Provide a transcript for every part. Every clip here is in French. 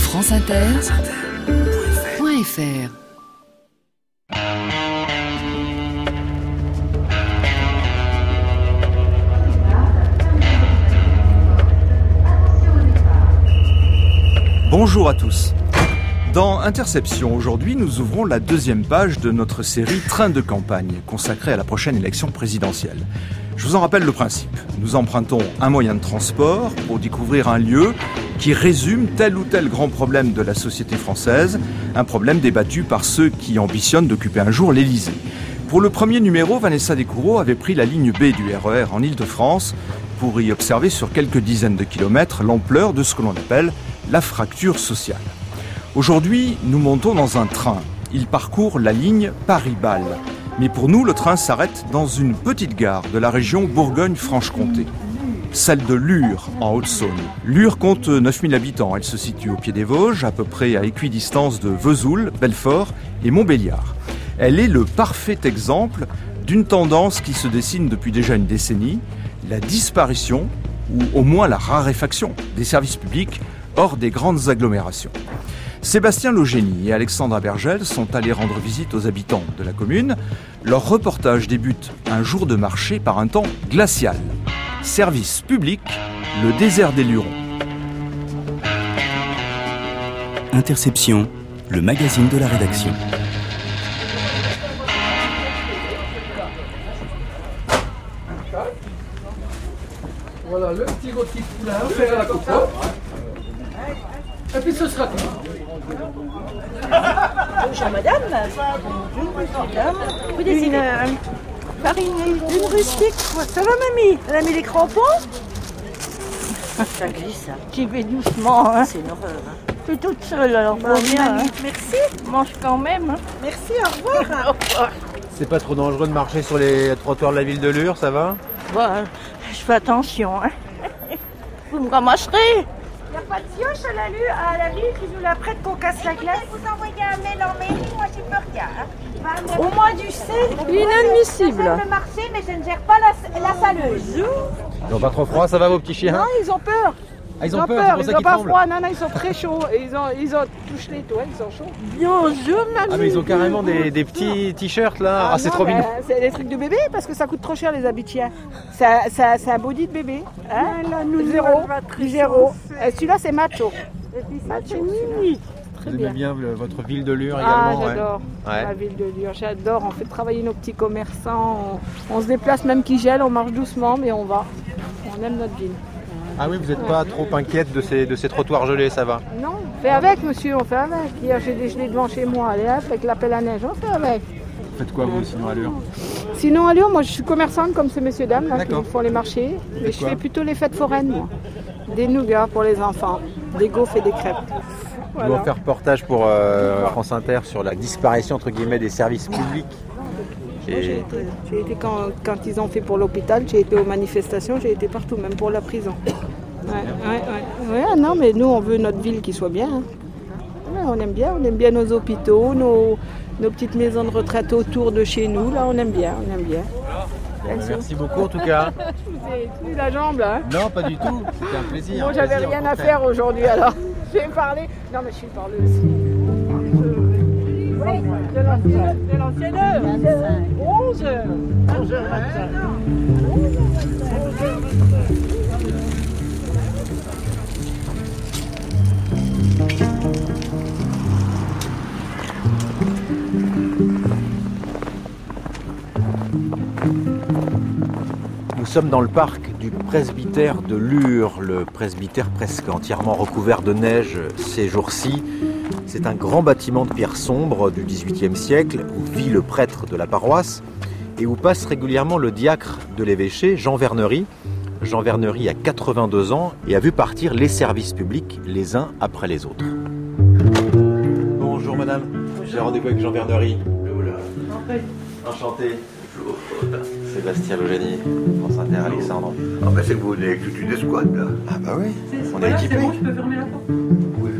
franceinter.fr. Bonjour à tous. Dans Interception, aujourd'hui, nous ouvrons la deuxième page de notre série Train de campagne, consacrée à la prochaine élection présidentielle. Je vous en rappelle le principe. Nous empruntons un moyen de transport pour découvrir un lieu qui résume tel ou tel grand problème de la société française, un problème débattu par ceux qui ambitionnent d'occuper un jour l'Élysée. Pour le premier numéro, Vanessa Descoureaux avait pris la ligne B du RER en Île-de-France pour y observer sur quelques dizaines de kilomètres l'ampleur de ce que l'on appelle la fracture sociale. Aujourd'hui, nous montons dans un train. Il parcourt la ligne Paris-Bâle. Mais pour nous, le train s'arrête dans une petite gare de la région Bourgogne-Franche-Comté, celle de Lure, en Haute-Saône. Lure compte 9000 habitants. Elle se situe au pied des Vosges, à peu près à équidistance de Vesoul, Belfort et Montbéliard. Elle est le parfait exemple d'une tendance qui se dessine depuis déjà une décennie, la disparition, ou au moins la raréfaction, des services publics hors des grandes agglomérations. Sébastien Logénie et Alexandra Bergel sont allés rendre visite aux habitants de la commune. Leur reportage débute un jour de marché par un temps glacial. Service public, le désert des Lurons. Interception, le magazine de la rédaction. Voilà, le petit rôti de poulain, on fait la cocotte. Et puis ce sera tout. Bonjour madame. Bonjour madame. Vous désirez farine, une rustique. Ça va mamie? Elle a mis les crampons? Ça glisse ça. J'y vais doucement. Hein. C'est une horreur. Hein. Je suis toute seule alors. Bon, bien. Hein. Merci. Mange quand même. Hein. Merci, au revoir. Au revoir. C'est pas trop dangereux de marcher sur les trottoirs de la ville de Lure, ça va? Bon, je fais attention. Hein. Vous me ramasserez? Il n'y a pas de pioche à la ville qui nous la prête qu'on casse la glace. Je vais vous envoyer un mail en mairie, moi j'y peux rien. Hein. Au moins du sel. Inadmissible. Je peux marcher, mais je ne gère pas la saleuse. Ils ont pas trop froid, ça va vos petits chiens? Non, ils ont peur. Ah, ils ont peur, c'est pour ça ils ont qu'ils pas tremblent. froid, non, ils sont très chauds. Ils ont touché les toits, ils sont chauds. Bonjour mamie. Ah mais ils ont carrément des petits t-shirts là, c'est non, trop mignon. C'est des trucs de bébé parce que ça coûte trop cher les habits de chien. C'est un body de bébé. Hein? Zéro. Celui-là c'est macho. C'est mini. Vous aimez bien votre ville de Lure Ah, également? j'adore Ouais. la ville de Lure, j'adore. On fait travailler nos petits commerçants. On se déplace même qu'il gèle, on marche doucement, mais on va. On aime notre ville. Ah oui, vous n'êtes pas trop inquiète de ces trottoirs gelés, ça va? Non, on fait avec monsieur, on fait avec. Hier j'ai dégelé devant chez moi, allez hop, avec l'appel à neige, on fait avec. Vous faites quoi vous sinon à Lure? Sinon à Lyon, moi je suis commerçante comme ces messieurs dames là, qui D'accord. font les marchés. Mais je quoi fais plutôt les fêtes foraines, moi. Des nougats pour les enfants, des gaufres et des crêpes. Je dois faire reportage pour France Inter sur la disparition entre guillemets des services publics. Moi, j'ai été quand ils ont fait pour l'hôpital, j'ai été aux manifestations, j'ai été partout, même pour la prison. Ouais, non, mais nous on veut notre ville qui soit bien. Hein. Ouais, on aime bien nos hôpitaux, nos petites maisons de retraite autour de chez nous, là on aime bien. Merci beaucoup en tout cas. Je vous ai tenu la jambe là. Hein. Non, pas du tout, c'était un plaisir. Moi j'avais rien à faire aujourd'hui alors. Je vais parler. Non mais je suis parleuse. Oui, de l'ancienne heure. 11h. 11h25. Nous sommes dans le parc du presbytère de Lure, le presbytère presque entièrement recouvert de neige ces jours-ci. C'est un grand bâtiment de pierre sombre du XVIIIe siècle où vit le prêtre de la paroisse et où passe régulièrement le diacre de l'évêché, Jean Vernery. Jean Vernery a 82 ans et a vu partir les services publics les uns après les autres. Bonjour madame, j'ai rendez-vous avec Jean Vernery. Enchanté. Sébastien Logénie, France Inter, Alexandre. Ah ben c'est que vous venez avec toute une escouade là. Ah bah oui, on est équipés. Je peux fermer la porte. Oui,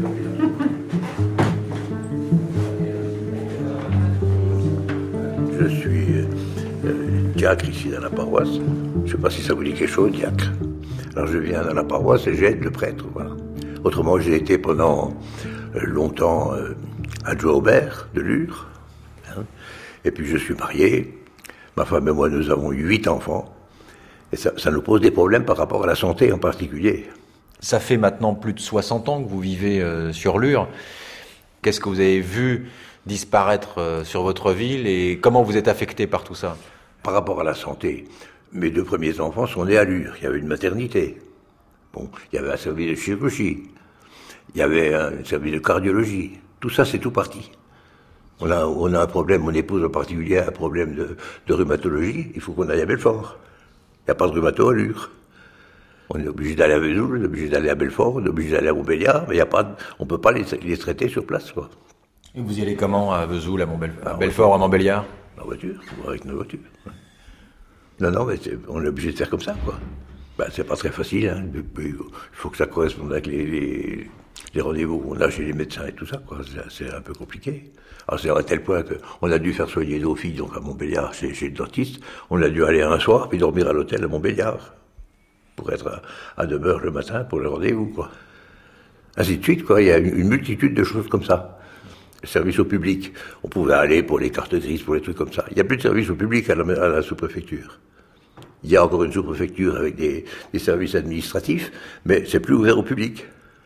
je suis diacre ici dans la paroisse. Je ne sais pas si ça vous dit quelque chose, diacre. Alors je viens dans la paroisse et j'aide le prêtre, voilà. Autrement, j'ai été pendant longtemps adjoint au maire de Lure. Hein. Et puis je suis marié. Ma femme et moi, nous avons 8 enfants. Et ça nous pose des problèmes par rapport à la santé en particulier. Ça fait maintenant plus de 60 ans que vous vivez sur Lure. Qu'est-ce que vous avez vu disparaître sur votre ville et comment vous êtes affecté par tout ça? Par rapport à la santé, mes 2 premiers enfants sont nés à Lure. Il y avait une maternité. Bon, il y avait un service de chirurgie. Il y avait un service de cardiologie. Tout ça, c'est tout parti. On a un problème, mon épouse en particulier a un problème de rhumatologie. Il faut qu'on aille à Belfort. Il n'y a pas de rhumato à Lure. On est obligé d'aller à Vesoul, on est obligé d'aller à Belfort, on est obligé d'aller à Montbéliard, mais on ne peut pas les traiter sur place, quoi. Et vous y allez comment à Vesoul, à Belfort, à Montbéliard? En voiture, avec nos voitures. Non, mais on est obligé de faire comme ça, quoi. C'est pas très facile, hein. Il faut que ça corresponde avec les rendez-vous qu'on a chez les médecins et tout ça, quoi. C'est un peu compliqué. Alors c'est à tel point qu'on a dû faire soigner nos filles, donc à Montbéliard, chez le dentiste. On a dû aller un soir, puis dormir à l'hôtel à Montbéliard. Pour être à demeure le matin pour le rendez-vous, quoi. Ainsi de suite, quoi. Il y a une multitude de choses comme ça. Le service au public. On pouvait aller pour les cartes grises, pour les trucs comme ça. Il n'y a plus de service au public à la sous-préfecture. Il y a encore une sous-préfecture avec des services administratifs, mais c'est plus ouvert au public.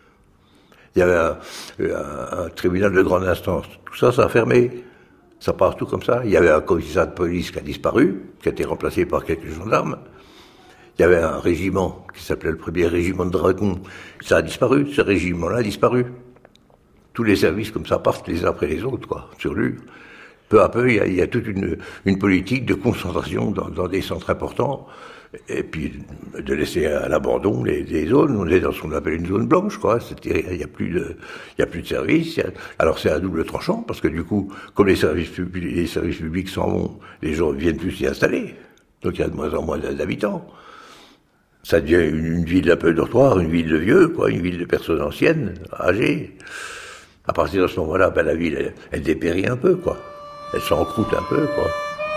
Il y avait un tribunal de grande instance. Tout ça, ça a fermé. Ça passe tout comme ça. Il y avait un commissariat de police qui a disparu, qui a été remplacé par quelques gendarmes. Il y avait un régiment qui s'appelait le 1er régiment de dragons. Ça a disparu, ce régiment-là a disparu. Tous les services comme ça partent les uns après les autres, quoi, sur Lure. Peu à peu, il y a toute une politique de concentration dans des centres importants, et puis de laisser à l'abandon les zones. On est dans ce qu'on appelle une zone blanche, quoi. Il y a plus de services. Alors c'est à double tranchant, parce que du coup, comme les services publics s'en vont, les gens viennent plus s'y installer. Donc il y a de moins en moins d'habitants. Ça devient une ville un peu dortoir, une ville de vieux, quoi, une ville de personnes anciennes, âgées. À partir de ce moment-là, la ville, elle dépérit un peu, quoi. Elle s'encroute un peu, quoi.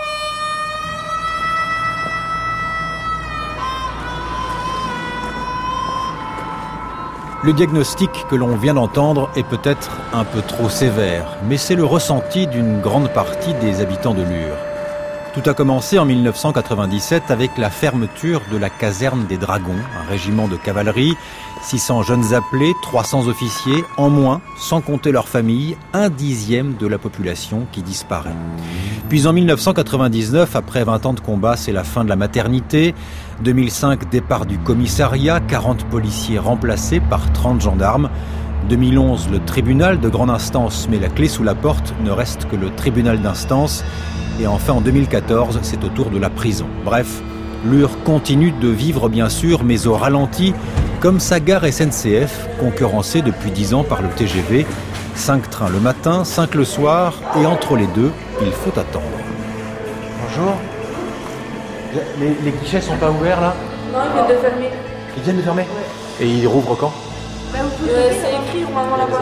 Le diagnostic que l'on vient d'entendre est peut-être un peu trop sévère, mais c'est le ressenti d'une grande partie des habitants de Lure. Tout a commencé en 1997 avec la fermeture de la caserne des Dragons, un régiment de cavalerie, 600 jeunes appelés, 300 officiers, en moins, sans compter leurs familles, 1/10 de la population qui disparaît. Puis en 1999, après 20 ans de combat, c'est la fin de la maternité. 2005, départ du commissariat, 40 policiers remplacés par 30 gendarmes. 2011, le tribunal de grande instance met la clé sous la porte, ne reste que le tribunal d'instance. Et enfin, en 2014, c'est au tour de la prison. Bref, Lure continue de vivre bien sûr, mais au ralenti, comme sa gare SNCF, concurrencée depuis 10 ans par le TGV. 5 trains le matin, 5 le soir, et entre les deux, il faut attendre. Bonjour. Les guichets sont pas ouverts là? Non, ils viennent de fermer. Ils viennent de fermer? Ouais. Et ils rouvrent quand? C'est écrit normalement là-bas.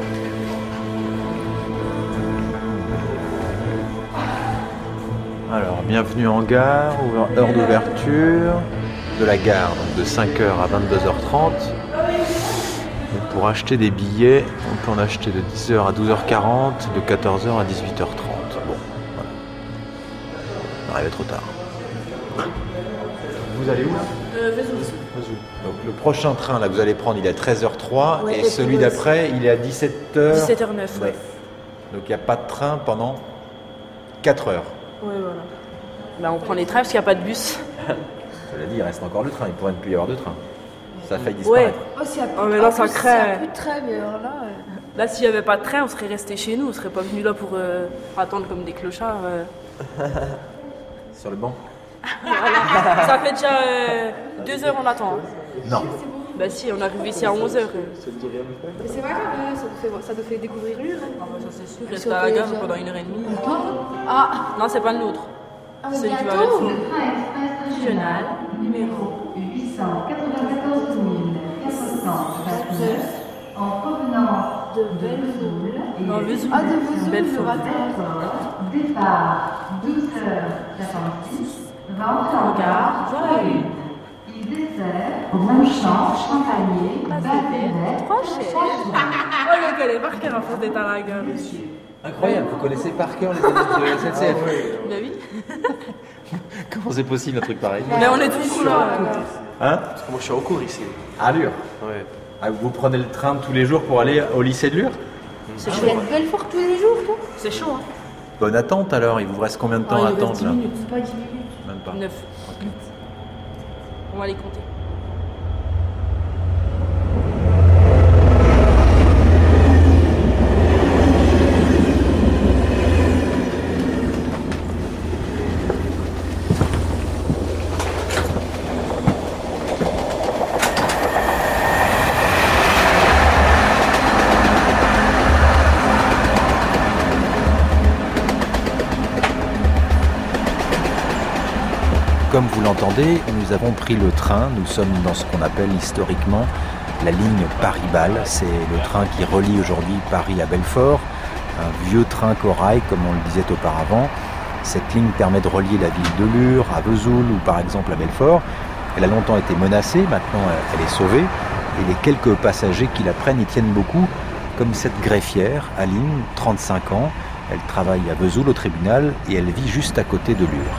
Alors, bienvenue en gare, heure d'ouverture de la gare, donc de 5h à 22h30. Et pour acheter des billets, on peut en acheter de 10h à 12h40, de 14h à 18h30. Bon, voilà. On arrive trop tard. Vous allez où là? Vesoul. Donc le prochain train là que vous allez prendre, il est à 13h03 et celui d'après, il est à 17h09. 17h09, ouais. Donc il n'y a pas de train pendant 4 heures. Oui, voilà. On prend les trains parce qu'il n'y a pas de bus. Cela dit, il reste encore le train, il pourrait ne plus y avoir de train. Ça a failli disparaître. Ouais. Mais là, ça craint. Il n'y a plus de train, mais alors là... Là, s'il n'y avait pas de train, on serait resté chez nous. On ne serait pas venu là pour attendre comme des clochards. Sur le banc. Voilà. Ça fait déjà 2 heures on attend. Hein. Non. Bah si, on est arrivé ici à 11h. Mais c'est vrai que ça nous fait découvrir Lure. Ça c'est sûr, rester à la gare pendant 1h30. Ah. Non, c'est pas le nôtre. C'est celui qui va mettre fond. Régional, numéro 894 429 en provenance de Vesoul. Non, Vesoul. Ah, de Vesoul, Belfort. Départ 12h56, rentrée en gare, Joie-Lune. Il dessert Ronchamp, Champagné, Bavenet, Trop cher. les connais par cœur à force d'être à la gare aussi. Incroyable, vous connaissez par cœur les anecdotes de la SNCF. Bah oui. Comment c'est possible un truc pareil? Mais on est tous là. Hein? Parce que moi je suis en cours ici. À Lure? Ouais. Ah, vous prenez le train tous les jours pour aller au lycée de Lure? Tu viens de Belfort tous les jours, toi? C'est chaud, hein. Bonne attente alors, il vous reste combien de temps à attendre là? 10 minutes, pas 10 minutes. Même pas. 9. On va les compter. Comme vous l'entendez, nous avons pris le train. Nous sommes dans ce qu'on appelle historiquement la ligne Paris-Bâle. C'est le train qui relie aujourd'hui Paris à Belfort. Un vieux train corail, comme on le disait auparavant. Cette ligne permet de relier la ville de Lure à Vesoul ou par exemple à Belfort. Elle a longtemps été menacée, maintenant elle est sauvée. Et les quelques passagers qui la prennent y tiennent beaucoup, comme cette greffière, Aline, 35 ans. Elle travaille à Vesoul au tribunal et elle vit juste à côté de Lure.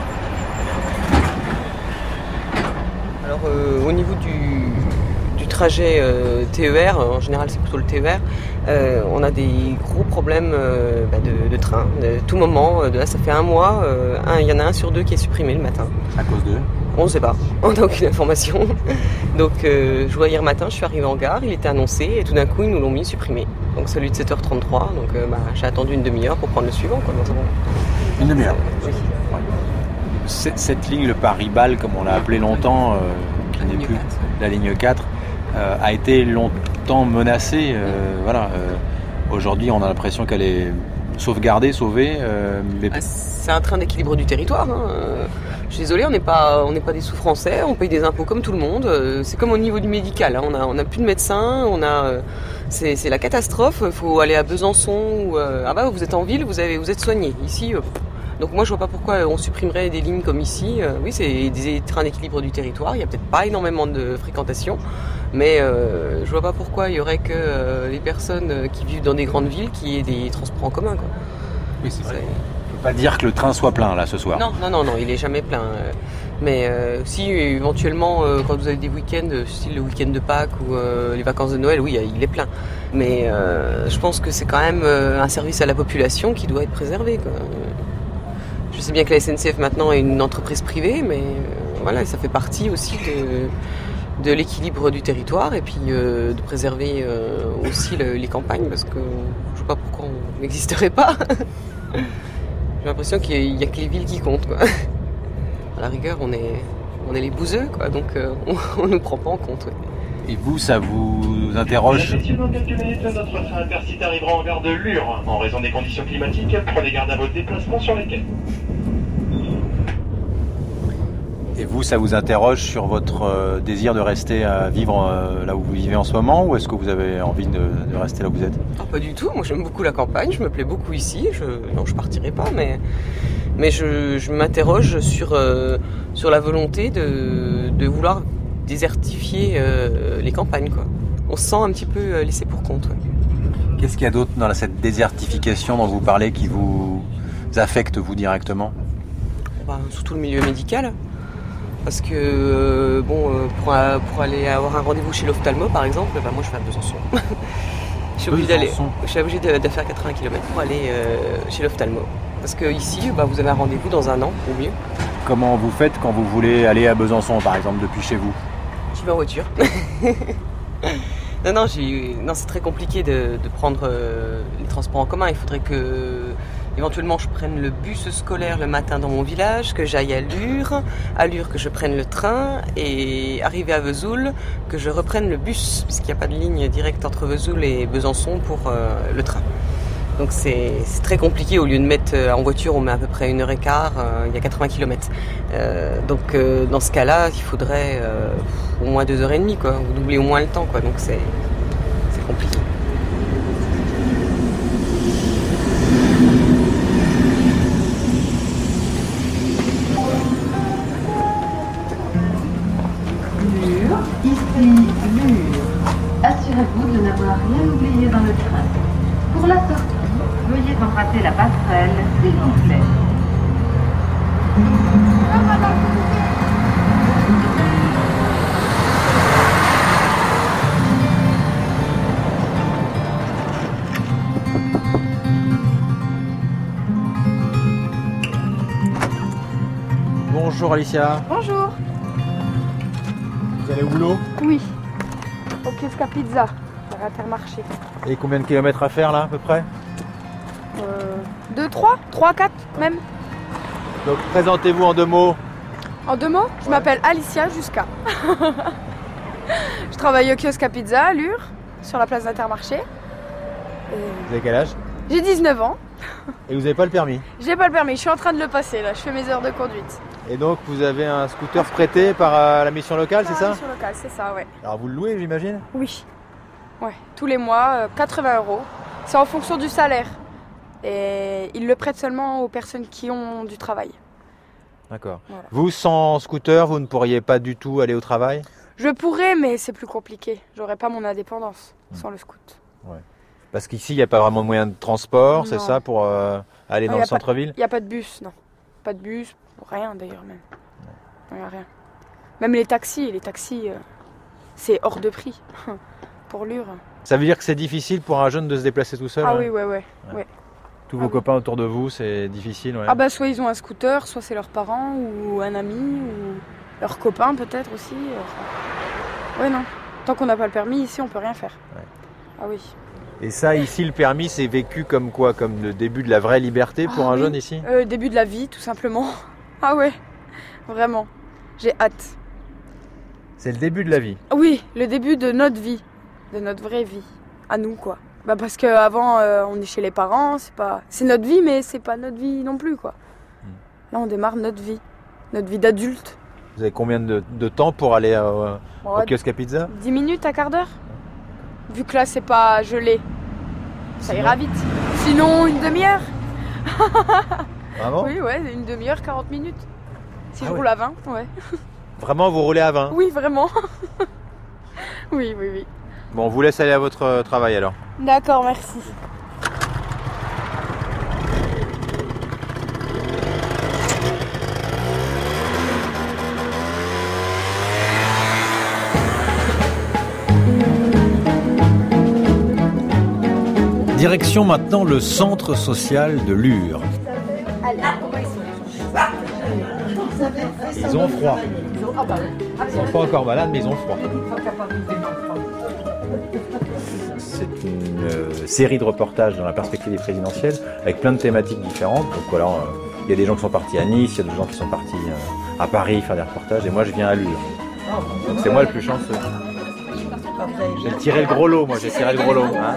Alors au niveau du trajet TER, en général c'est plutôt le TER, on a des gros problèmes de train, de tout moment. Là ça fait un mois, il y en a un sur deux qui est supprimé le matin. À cause de? On ne sait pas, on n'a aucune information. Donc je vois hier matin, je suis arrivée en gare, il était annoncé et tout d'un coup ils nous l'ont mis supprimé. Donc celui de 7h33, donc j'ai attendu une demi-heure pour prendre le suivant. Quoi, une demi-heure? Oui. Cette ligne, le Paris-Bâle, comme on l'a appelé longtemps, qui n'est plus 4. La ligne 4, a été longtemps menacée. Aujourd'hui, on a l'impression qu'elle est sauvegardée, sauvée. C'est un train d'équilibre du territoire. Hein. Je suis désolée, on n'est pas des sous-français, on paye des impôts comme tout le monde. C'est comme au niveau du médical, hein. On n'a plus de médecins, c'est la catastrophe. Il faut aller à Besançon. Vous êtes en ville, vous êtes soigné. Ici. Donc moi je vois pas pourquoi on supprimerait des lignes comme ici. Oui, c'est des trains d'équilibre du territoire, il n'y a peut-être pas énormément de fréquentation, mais je vois pas pourquoi il y aurait que les personnes qui vivent dans des grandes villes qui aient des transports en commun. Quoi. Oui, c'est vrai. On peut pas dire que le train soit plein là ce soir. Non, il est jamais plein. Mais si éventuellement quand vous avez des week-ends, style le week-end de Pâques ou les vacances de Noël, oui, il est plein. Mais je pense que c'est quand même un service à la population qui doit être préservé. Quoi. Je sais bien que la SNCF maintenant est une entreprise privée, mais voilà, ça fait partie aussi de l'équilibre du territoire et puis de préserver aussi les campagnes parce que je ne vois pas pourquoi on n'existerait pas. J'ai l'impression qu'il n'y a que les villes qui comptent. Quoi. À la rigueur, on est les bouseux, quoi, donc on ne nous prend pas en compte. Ouais. Et vous, ça vous interroge? Effectivement, quelques minutes, notre train Intercity arrivera en gare de Lure. En raison des conditions climatiques, prenez garde à votre déplacement sur les quais. Et vous, ça vous interroge sur votre désir de rester à vivre là où vous vivez en ce moment, ou est-ce que vous avez envie de rester là où vous êtes? Pas du tout, moi j'aime beaucoup la campagne, je me plais beaucoup ici, je partirai pas, mais je m'interroge sur la volonté de vouloir désertifier les campagnes. Quoi. On se sent un petit peu laissé pour compte. Ouais. Qu'est-ce qu'il y a d'autre dans cette désertification dont vous parlez qui vous affecte vous directement? Surtout le milieu médical. Parce que pour aller avoir un rendez-vous chez l'ophtalmo par exemple, moi je vais à Besançon. Je suis obligée de faire 80 km pour aller chez l'ophtalmo. Parce que ici, vous avez un rendez-vous dans un an au mieux. Comment vous faites quand vous voulez aller à Besançon par exemple depuis chez vous? Je vais en voiture. Non, c'est très compliqué de prendre les transports en commun. Il faudrait que éventuellement je prenne le bus scolaire le matin dans mon village, que j'aille à Lure que je prenne le train et arriver à Vesoul que je reprenne le bus puisqu'il n'y a pas de ligne directe entre Vesoul et Besançon pour le train. Donc c'est très compliqué, au lieu de mettre en voiture on met à peu près 1h15, il y a 80 km. Donc dans ce cas-là il faudrait au moins 2h30 quoi, ou doubler au moins le temps quoi, donc c'est compliqué. Ici Lure. Assurez-vous de n'avoir rien oublié dans le train. Pour la sortie, veuillez emprunter la passerelle, s'il vous plaît. Bonjour Alicia. Bonjour. Vous allez au boulot? Oui. Au kiosque à pizza, à Intermarché. Et combien de kilomètres à faire là à peu près? 2, 3, 3, 4 même. Donc présentez-vous en 2 mots. En 2 mots, je m'appelle Alicia Jusca. Je travaille au kiosque à pizza à Lure, sur la place d'Intermarché. Vous avez quel âge? J'ai 19 ans. Et vous n'avez pas le permis? J'ai pas le permis, je suis en train de le passer là, je fais mes heures de conduite. Et donc vous avez un scooter prêté par la mission locale, c'est ça? La mission locale, c'est ça, ouais. Alors vous le louez, j'imagine? Oui. Ouais, tous les mois, 80 €. C'est en fonction du salaire. Et ils le prêtent seulement aux personnes qui ont du travail. D'accord. Voilà. Vous, sans scooter, vous ne pourriez pas du tout aller au travail? Je pourrais, mais c'est plus compliqué. J'aurais pas mon indépendance sans le scoot. Ouais. Parce qu'ici, il n'y a pas vraiment de moyen de transport, c'est Non. ça, pour aller dans le centre-ville? Il n'y a pas de bus, non. Pas de bus, rien d'ailleurs même. Il n'y a rien. Même les taxis, c'est hors de prix pour Lure. Ça veut dire que c'est difficile pour un jeune de se déplacer tout seul? Ah hein? oui, ouais. Tous vos copains autour de vous, c'est difficile? Ouais. Ah bah soit ils ont un scooter, soit c'est leurs parents ou un ami ou leurs copains peut-être aussi. Ouais non, tant qu'on n'a pas le permis ici on peut rien faire. Ouais. Ah oui. Et ça, ici, le permis, c'est vécu comme quoi? Comme le début de la vraie liberté pour un jeune ici? Début de la vie tout simplement. Ah ouais, vraiment. J'ai hâte. C'est le début de la vie? Oui, le début de notre vie, de notre vraie vie, à nous quoi. Bah parce qu'avant on est chez les parents, c'est notre vie mais c'est pas notre vie non plus quoi. Là on démarre notre vie d'adulte. Vous avez combien de temps pour aller au kiosque à pizza? 10 minutes, un quart d'heure. Vu que là c'est pas gelé, ça ira vite. Sinon une demi-heure. Vraiment? Oui, ouais, une demi-heure, 40 minutes. Si je roule à 20, ouais. Vraiment, vous roulez à 20? Oui, vraiment. Oui. Bon, on vous laisse aller à votre travail alors. D'accord, merci. Direction maintenant le centre social de Lure. Ils ont froid. Ils sont pas encore malades, mais ils ont froid. C'est une série de reportages dans la perspective présidentielle avec plein de thématiques différentes. Donc voilà, il y a des gens qui sont partis à Nice, il y a des gens qui sont partis à Paris faire des reportages, et moi je viens à Lure. Donc c'est moi le plus chanceux. J'ai tiré le gros lot, moi, j'ai tiré le gros lot. Hein.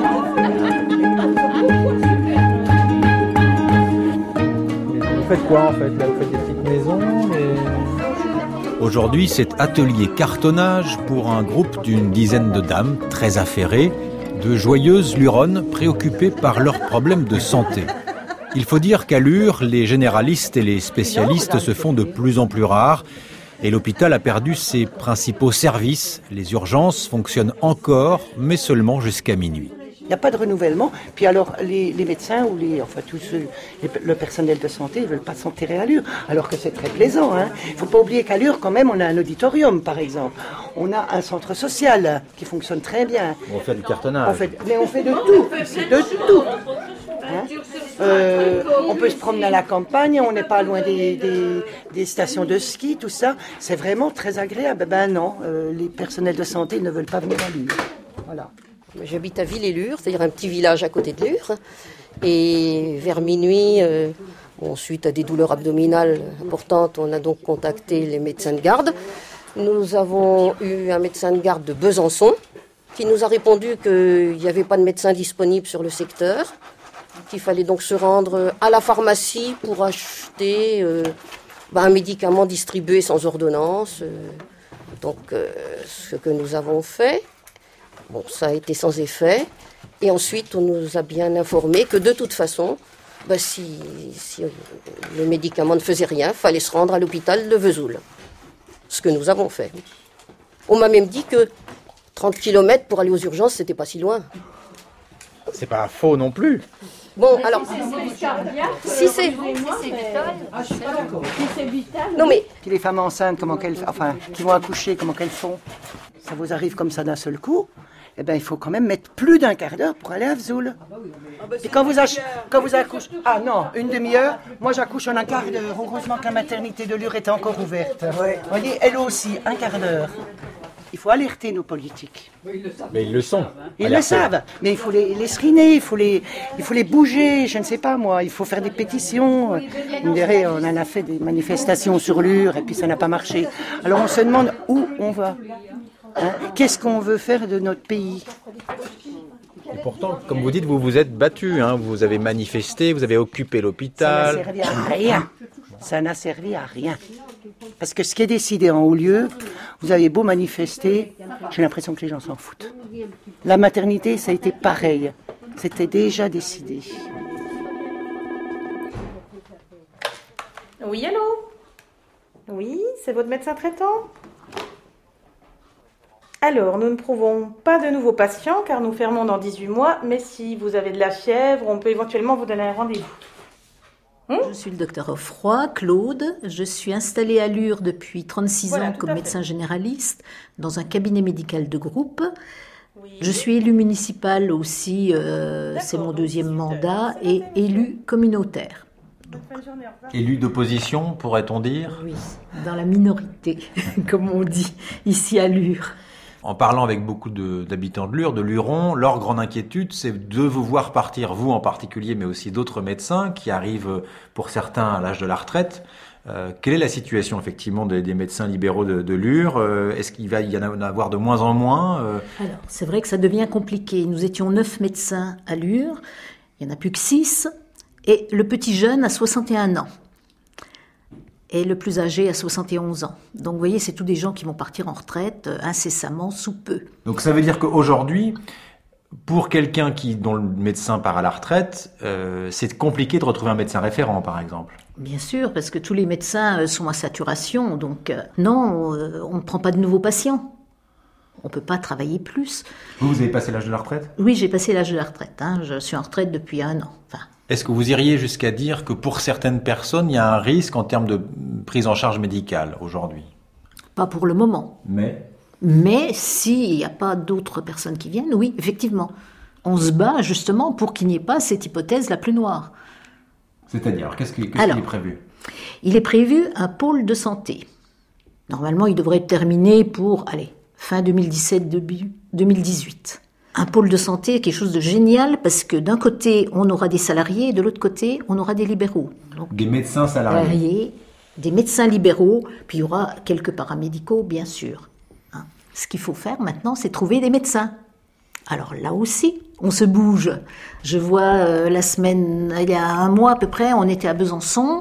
Vous faites quoi en fait là? Vous faites des petites maisons Aujourd'hui, c'est atelier cartonnage pour un groupe d'une dizaine de dames très affairées, de joyeuses luronnes préoccupées par leurs problèmes de santé. Il faut dire qu'à Lure, les généralistes et les spécialistes se font de plus en plus rares et l'hôpital a perdu ses principaux services. Les urgences fonctionnent encore, mais seulement jusqu'à minuit. Il n'y a pas de renouvellement. Puis alors, les médecins ou le personnel de santé ne veulent pas s'enterrer à Lure, alors que c'est très plaisant. Il ne faut pas oublier qu'à Lure, quand même, on a un auditorium, par exemple. On a un centre social qui fonctionne très bien. On fait du cartonnage. Mais on fait de tout. C'est de tout. On peut se promener à la campagne, on n'est pas loin des stations de ski, tout ça. C'est vraiment très agréable. Ben non, les personnels de santé ne veulent pas venir à Lure. Voilà. J'habite à Villers-Lure, c'est-à-dire un petit village à côté de Lure. Et vers minuit, suite à des douleurs abdominales importantes, on a donc contacté les médecins de garde. Nous avons eu un médecin de garde de Besançon qui nous a répondu qu'il n'y avait pas de médecin disponible sur le secteur, qu'il fallait donc se rendre à la pharmacie pour acheter un médicament distribué sans ordonnance. Ce que nous avons fait, ça a été sans effet. Et ensuite, on nous a bien informé que de toute façon, si le médicament ne faisait rien, il fallait se rendre à l'hôpital de Vesoul. Ce que nous avons fait. On m'a même dit que 30 km pour aller aux urgences, c'était pas si loin. c'est pas faux non plus. Bon, alors, si c'est... Ah, je suis pas d'accord. vital... Non mais... Les femmes enceintes, qui vont accoucher, comment qu'elles font? Ça vous arrive comme ça d'un seul coup? Eh bien, il faut quand même mettre plus d'un quart d'heure pour aller à Vesoul. Et quand vous accouchez... Ah non, une demi-heure. Moi, j'accouche en un quart d'heure. Heureusement que la maternité de Lure était encore ouverte. Vous voyez, elle aussi, un quart d'heure. Il faut alerter nos politiques. Mais ils le sont. Ils le savent. Mais il faut les screener, il faut les bouger, je ne sais pas moi. Il faut faire des pétitions. Vous me direz, on en a fait des manifestations sur Lure et puis ça n'a pas marché. Alors on se demande où on va. Hein? Qu'est-ce qu'on veut faire de notre pays? Et pourtant, comme vous dites, vous vous êtes battu, hein, vous avez manifesté, vous avez occupé l'hôpital. Ça n'a servi à rien. Ça n'a servi à rien. Parce que ce qui est décidé en haut lieu, vous avez beau manifester, j'ai l'impression que les gens s'en foutent. La maternité, ça a été pareil. C'était déjà décidé. Oui, allô? Oui, c'est votre médecin traitant? Alors, nous ne prouvons pas de nouveaux patients car nous fermons dans 18 mois, mais si vous avez de la fièvre, on peut éventuellement vous donner un rendez-vous. Je suis le docteur Offroy, Claude. Je suis installée à Lure depuis 36 ans comme médecin généraliste dans un cabinet médical de groupe. Je suis élue municipale aussi, c'est mon deuxième mandat, et élue communautaire. Élu d'opposition, pourrait-on dire? Oui, dans la minorité, comme on dit, ici à Lure. En parlant avec beaucoup d'habitants de Lure, de Luron, leur grande inquiétude, c'est de vous voir partir, vous en particulier, mais aussi d'autres médecins qui arrivent, pour certains, à l'âge de la retraite. Quelle est la situation, effectivement, des médecins libéraux de Lure? Est-ce qu'il va y en avoir de moins en moins? Alors, c'est vrai que ça devient compliqué. Nous étions 9 médecins à Lure, il n'y en a plus que 6, et le petit jeune a 61 ans. Et le plus âgé à 71 ans. Donc vous voyez, c'est tous des gens qui vont partir en retraite incessamment, sous peu. Donc ça veut dire qu'aujourd'hui, pour quelqu'un dont le médecin part à la retraite, c'est compliqué de retrouver un médecin référent, par exemple. Bien sûr, parce que tous les médecins sont à saturation. Donc non, on ne prend pas de nouveaux patients. On ne peut pas travailler plus. Vous avez passé l'âge de la retraite? Oui, j'ai passé l'âge de la retraite. Je suis en retraite depuis 1 an. Est-ce que vous iriez jusqu'à dire que pour certaines personnes, il y a un risque en termes de prise en charge médicale aujourd'hui? Pas pour le moment. Mais s'il n'y a pas d'autres personnes qui viennent, oui, effectivement. On se bat justement pour qu'il n'y ait pas cette hypothèse la plus noire. C'est-à-dire, qu'est-ce qui est prévu? Il est prévu un pôle de santé. Normalement, il devrait être terminé pour, fin 2017, début 2018. Un pôle de santé est quelque chose de génial parce que d'un côté, on aura des salariés et de l'autre côté, on aura des libéraux. Donc, des médecins salariés. Des médecins libéraux, puis il y aura quelques paramédicaux, bien sûr. Ce qu'il faut faire maintenant, c'est trouver des médecins. Alors là aussi, on se bouge. Je vois la semaine, il y a 1 mois à peu près, on était à Besançon,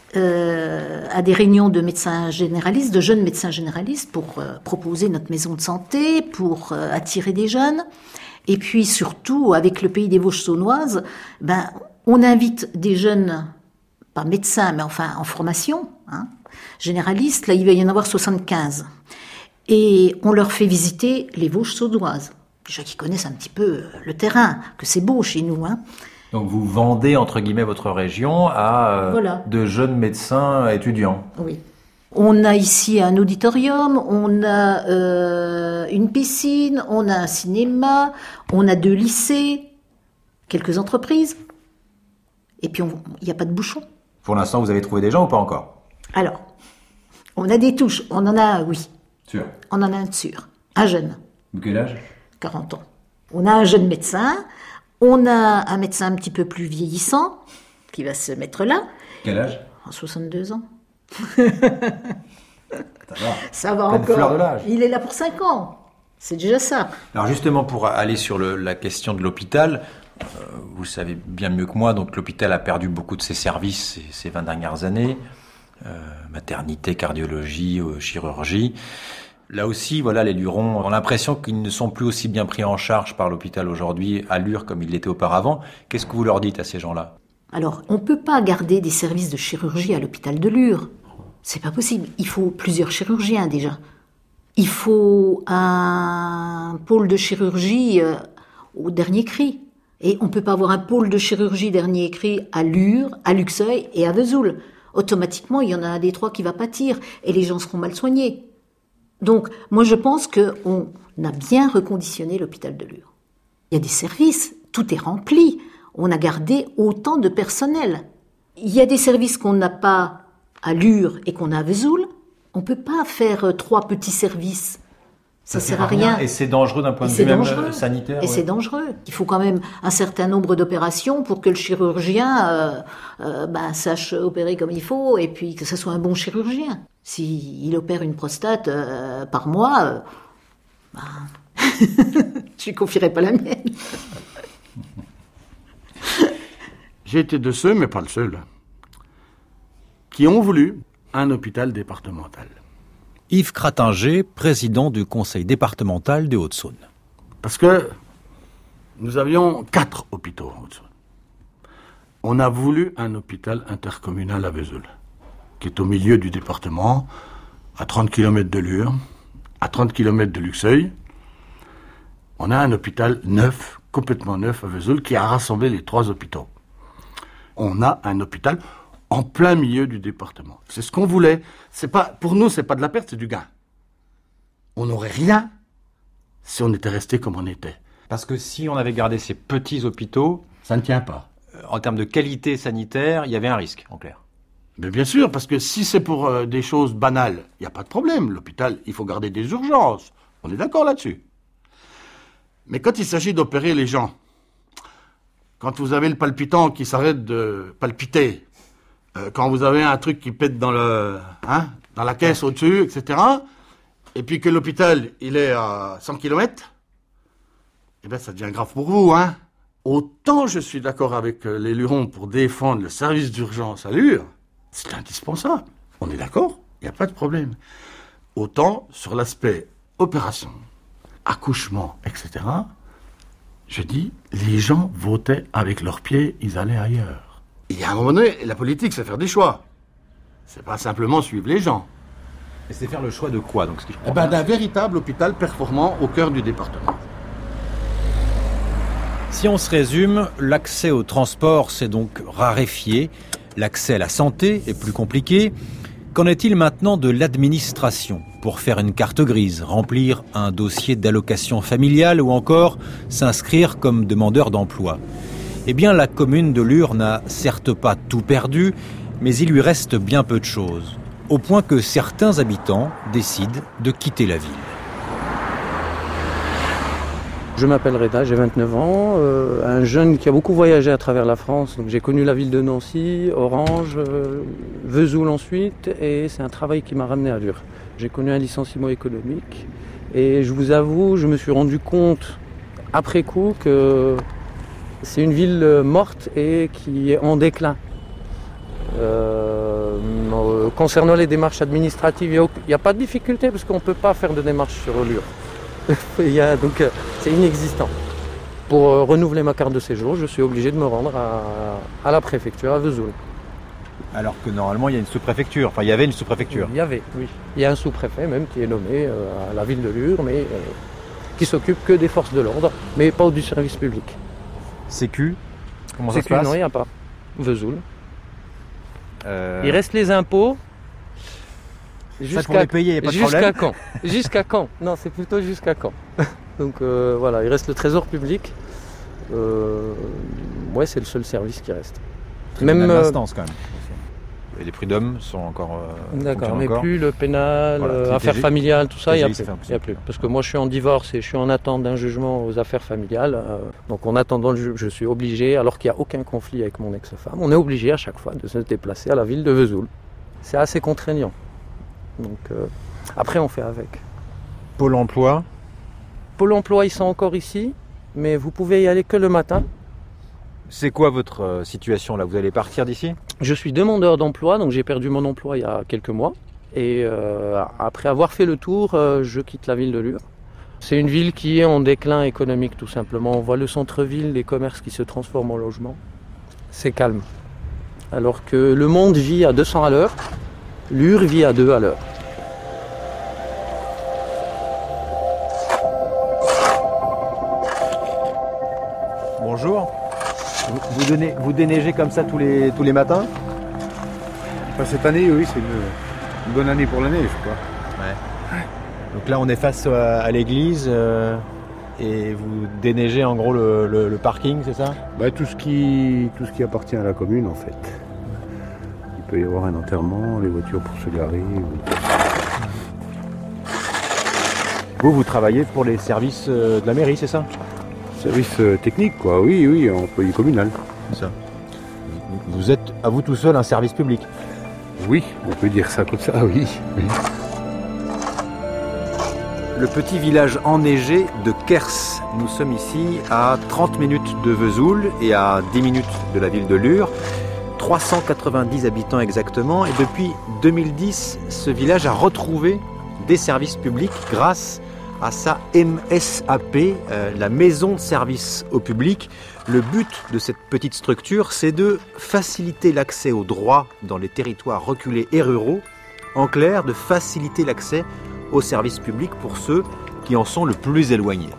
à des réunions de médecins généralistes, de jeunes médecins généralistes, pour proposer notre maison de santé, pour attirer des jeunes. Et puis surtout, avec le pays des Vosges saunoises, on invite des jeunes, pas médecins, mais enfin en formation, généralistes. Là, il va y en avoir 75. Et on leur fait visiter les Vosges saunoises. Déjà qui connaissent un petit peu le terrain, que c'est beau chez nous. Donc vous vendez, entre guillemets, votre région à de jeunes médecins étudiants. Oui. On a ici un auditorium, on a une piscine, on a un cinéma, on a 2 lycées, quelques entreprises. Et puis il n'y a pas de bouchons. Pour l'instant, vous avez trouvé des gens ou pas encore? Alors, on a des touches, on en a, oui. Sûr. On en a un sûr, un jeune. De quel âge? 40 ans. On a un jeune médecin. On a un médecin un petit peu plus vieillissant qui va se mettre là. Quel âge? 62 ans. Ça va encore. Fleur de l'âge. Il est là pour 5 ans. C'est déjà ça. Alors justement, pour aller sur la question de l'hôpital, vous le savez bien mieux que moi, donc l'hôpital a perdu beaucoup de ses services ces 20 dernières années. Maternité, cardiologie, chirurgie. Là aussi, les Lurons ont l'impression qu'ils ne sont plus aussi bien pris en charge par l'hôpital aujourd'hui à Lure comme ils l'étaient auparavant. Qu'est-ce que vous leur dites à ces gens-là? Alors, on ne peut pas garder des services de chirurgie à l'hôpital de Lure. C'est pas possible. Il faut plusieurs chirurgiens déjà. Il faut un pôle de chirurgie au dernier cri. Et on ne peut pas avoir un pôle de chirurgie dernier cri à Lure, à Luxeuil et à Vesoul. Automatiquement, il y en a un des trois qui va pâtir et les gens seront mal soignés. Donc, moi je pense qu'on a bien reconditionné l'hôpital de Lure. Il y a des services, tout est rempli. On a gardé autant de personnel. Il y a des services qu'on n'a pas à Lure et qu'on a à Vesoul. On ne peut pas faire 3 petits services. Ça sert à rien. Et c'est dangereux d'un point de vue même sanitaire. Et c'est dangereux. Il faut quand même un certain nombre d'opérations pour que le chirurgien sache opérer comme il faut et puis que ce soit un bon chirurgien. S'il opère une prostate par mois, je lui confierai pas la mienne. J'ai été de ceux, mais pas le seul, qui ont voulu un hôpital départemental. Yves Cratinger, président du conseil départemental de Haute-Saône. Parce que nous avions 4 hôpitaux en Haute-Saône. On a voulu un hôpital intercommunal à Vesoul, qui est au milieu du département, à 30 km de Lure, à 30 km de Luxeuil. On a un hôpital neuf, complètement neuf à Vesoul, qui a rassemblé les 3 hôpitaux. On a un hôpital en plein milieu du département. C'est ce qu'on voulait. Pour nous, c'est pas de la perte, c'est du gain. On n'aurait rien si on était resté comme on était. Parce que si on avait gardé ces petits hôpitaux, ça ne tient pas. En termes de qualité sanitaire, il y avait un risque, en clair. Mais bien sûr, parce que si c'est pour des choses banales, il n'y a pas de problème. L'hôpital, il faut garder des urgences. On est d'accord là-dessus. Mais quand il s'agit d'opérer les gens, quand vous avez le palpitant qui s'arrête de palpiter, quand vous avez un truc qui pète dans la caisse au-dessus, etc., et puis que l'hôpital, il est à 100 km, eh bien, ça devient grave pour vous, hein. Autant je suis d'accord avec les Lurons pour défendre le service d'urgence à Lure, c'est indispensable. On est d'accord, il n'y a pas de problème. Autant sur l'aspect opération, accouchement, etc., je dis, les gens votaient avec leurs pieds, ils allaient ailleurs. Et à un moment donné, la politique, c'est faire des choix. C'est pas simplement suivre les gens. Et c'est faire le choix de quoi, donc, ce que je comprends d'un véritable hôpital performant au cœur du département. Si on se résume, l'accès au transport s'est donc raréfié. L'accès à la santé est plus compliqué. Qu'en est-il maintenant de l'administration pour faire une carte grise, remplir un dossier d'allocation familiale ou encore s'inscrire comme demandeur d'emploi ? Eh bien, la commune de Lure n'a certes pas tout perdu, mais il lui reste bien peu de choses, au point que certains habitants décident de quitter la ville. Je m'appelle Reda, j'ai 29 ans, un jeune qui a beaucoup voyagé à travers la France. Donc j'ai connu la ville de Nancy, Orange, Vesoul ensuite, et c'est un travail qui m'a ramené à Lure. J'ai connu un licenciement économique, et je vous avoue, je me suis rendu compte après coup que c'est une ville morte et qui est en déclin. Concernant les démarches administratives, il n'y a pas de difficulté parce qu'on ne peut pas faire de démarches sur Lure. Donc c'est inexistant. Pour renouveler ma carte de séjour, je suis obligé de me rendre à la préfecture à Vesoul. Alors que normalement il y a une sous-préfecture, enfin il y avait une sous-préfecture. Il y avait, oui. Il y a un sous-préfet même qui est nommé à la ville de Lure, mais qui s'occupe que des forces de l'ordre, mais pas du service public. Sécu, comment ça se passe ? Non, il n'y a pas. Vesoul. Il reste les impôts. Pour les payer, il n'y a pas de problème. Jusqu'à quand ? Jusqu'à quand ? Non, c'est plutôt jusqu'à quand. Donc voilà, il reste le trésor public. Ouais, c'est le seul service qui reste. Même l'instance quand même. Et les prud'hommes sont encore... D'accord, mais plus le pénal, affaires familiales, tout ça, il n'y a plus. Parce que moi je suis en divorce et je suis en attente d'un jugement aux affaires familiales. Donc en attendant, je suis obligé, alors qu'il n'y a aucun conflit avec mon ex-femme, on est obligé à chaque fois de se déplacer à la ville de Vesoul. C'est assez contraignant. Donc après on fait avec. Pôle emploi ? Pôle emploi, ils sont encore ici, mais vous pouvez y aller que le matin. C'est quoi votre situation là ? Vous allez partir d'ici ? Je suis demandeur d'emploi, donc j'ai perdu mon emploi il y a quelques mois. Et après avoir fait le tour, je quitte la ville de Lure. C'est une ville qui est en déclin économique tout simplement. On voit le centre-ville, les commerces qui se transforment en logement. C'est calme. Alors que le monde vit à 200 à l'heure, Lure vit à 2 à l'heure. Bon, Bonjour. Vous déneigez comme ça tous les matins? Cette année, oui, c'est une bonne année pour la neige, quoi. Ouais. Donc là, on est face à l'église et vous déneigez en gros le parking, c'est ça? Tout ce qui appartient à la commune, en fait. Il peut y avoir un enterrement, les voitures pour se garer. Vous travaillez pour les services de la mairie, c'est ça? Service technique, quoi. Oui, employé communal. C'est ça. Vous êtes à vous tout seul un service public? Oui, on peut dire ça comme ça, oui. Le petit village enneigé de Kers. Nous sommes ici à 30 minutes de Vesoul et à 10 minutes de la ville de Lure. 390 habitants exactement. Et depuis 2010, ce village a retrouvé des services publics grâce à sa MSAP, la maison de service au public. Le but de cette petite structure, c'est de faciliter l'accès aux droits dans les territoires reculés et ruraux. En clair, de faciliter l'accès aux services publics pour ceux qui en sont le plus éloignés.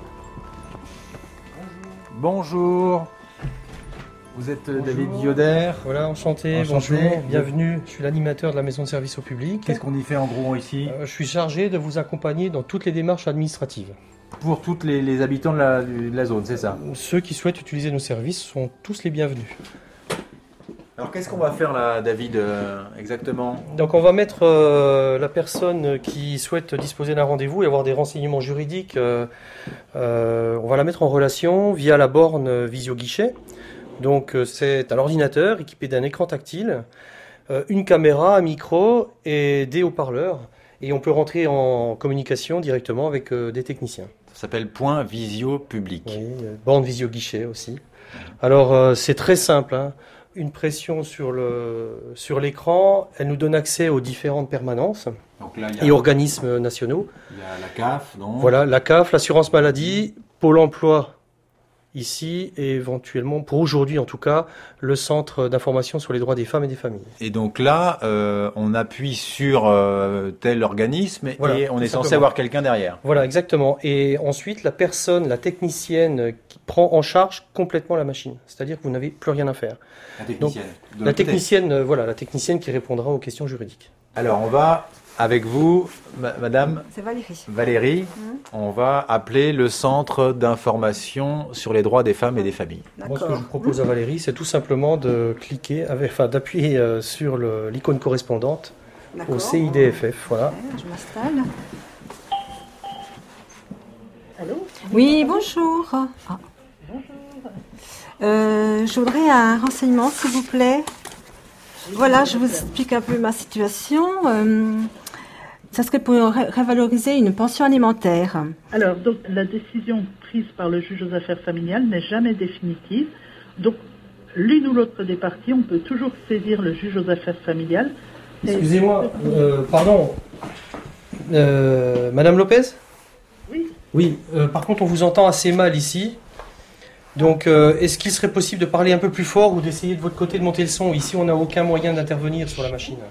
Bonjour. Vous êtes David Yoder. Voilà, enchanté, bonjour, bienvenue. Je suis l'animateur de la maison de service au public. Qu'est-ce qu'on y fait en gros ici? Je suis chargé de vous accompagner dans toutes les démarches administratives. Pour tous les habitants de la zone, c'est ça? Ceux qui souhaitent utiliser nos services sont tous les bienvenus. Alors qu'est-ce qu'on va faire là, David, exactement? Donc on va mettre la personne qui souhaite disposer d'un rendez-vous et avoir des renseignements juridiques, on va la mettre en relation via la borne visio-guichet. Donc c'est un ordinateur équipé d'un écran tactile, une caméra, un micro et des haut-parleurs. Et on peut rentrer en communication directement avec des techniciens. Ça s'appelle point visio public. Oui, borne visio-guichet aussi. Alors c'est très simple, hein. Une pression sur l'écran, elle nous donne accès aux différentes permanences donc là, et organismes nationaux. Il y a la CAF, donc. Voilà, la CAF, l'assurance maladie, Pôle emploi ici et éventuellement, pour aujourd'hui en tout cas, le centre d'information sur les droits des femmes et des familles. Et donc là, on appuie sur tel organisme voilà, et on est censé avoir quelqu'un derrière. Voilà, exactement. Et ensuite, la technicienne qui prend en charge complètement la machine. C'est-à-dire que vous n'avez plus rien à faire. La technicienne. Donc, la technicienne qui répondra aux questions juridiques. Alors on va, avec vous, madame C'est Valérie. Valérie, on va appeler le centre d'information sur les droits des femmes et des familles. Moi, ce que je vous propose à Valérie, c'est tout simplement de d'appuyer sur l'icône correspondante au CIDFF. Voilà. Ouais, je m'installe. Allô? Oui, bonjour. Ah. Je voudrais un renseignement, s'il vous plaît. Voilà, je vous explique un peu ma situation. Ça serait pour revaloriser une pension alimentaire. Alors, donc, la décision prise par le juge aux affaires familiales n'est jamais définitive. Donc, l'une ou l'autre des parties, on peut toujours saisir le juge aux affaires familiales. Excusez-moi, pardon. Madame Lopez? Oui. Oui, par contre, on vous entend assez mal ici. Donc, est-ce qu'il serait possible de parler un peu plus fort ou d'essayer de votre côté de monter le son? Ici, on n'a aucun moyen d'intervenir sur la machine.